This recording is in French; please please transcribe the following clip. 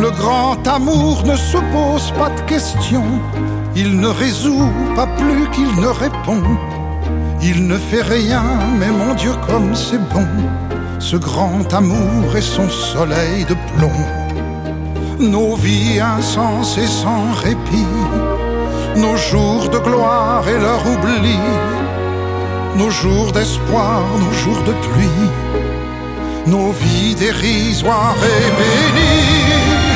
Le grand amour ne se pose pas de questions, il ne résout pas plus qu'il ne répond. Il ne fait rien, mais mon Dieu comme c'est bon, ce grand amour est son soleil de plomb. Nos vies insensées sans répit, nos jours de gloire et leur oubli, nos jours d'espoir, nos jours de pluie, nos vies dérisoires et bénies.